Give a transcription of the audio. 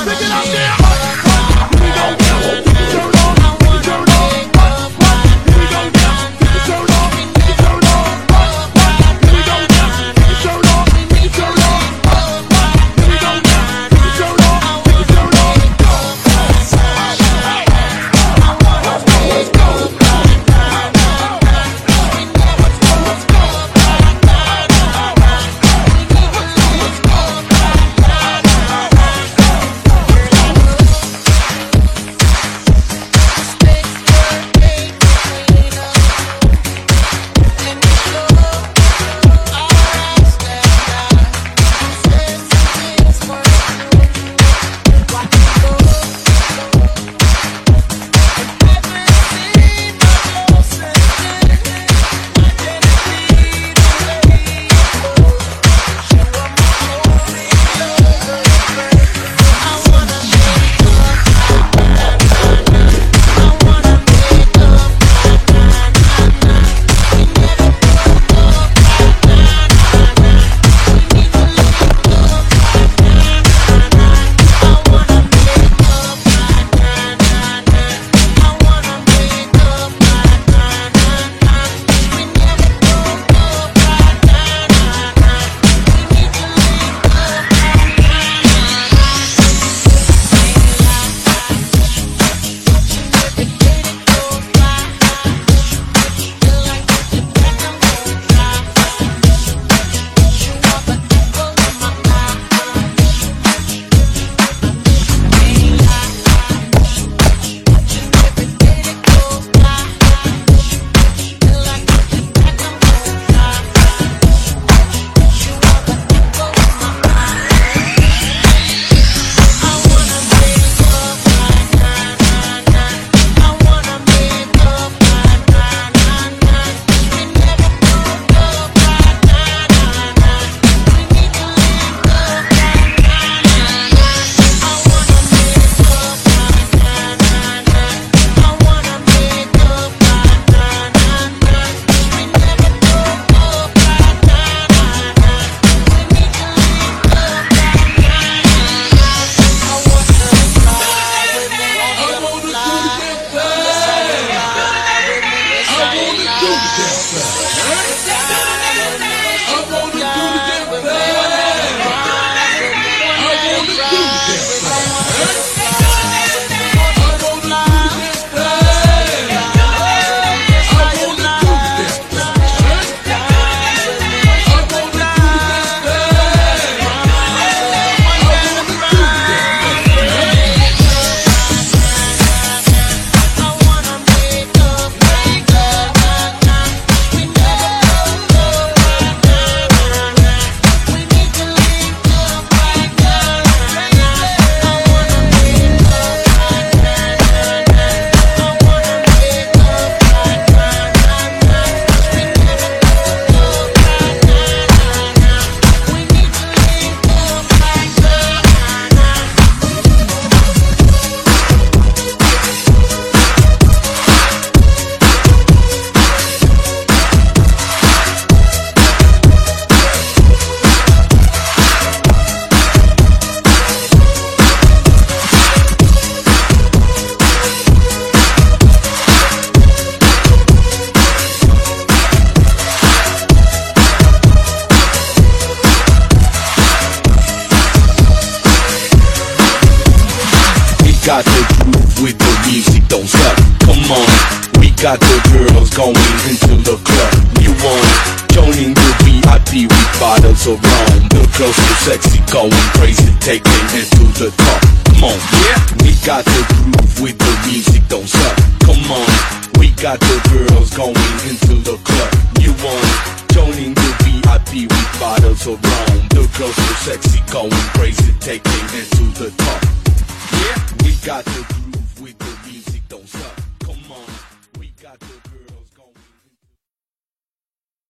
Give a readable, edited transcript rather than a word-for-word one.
Take it out there. We gon' turn on, turn on. We gon' turn on, turn on. We gon' turn on, turn on. We gon' turn on, turn on. Let's go. got the groove with the music, don't stop. Come on, we got the girls going into the club. You want joining the VIP with bottles of rum. The girls so sexy, going crazy, taking it to the top. Come on, yeah, we got the groove with the music, don't stop. Come on, we got the girls going into the club. You want joining the VIP with bottles of rum. The girls so sexy, going crazy, taking it to the top. Yeah, we got the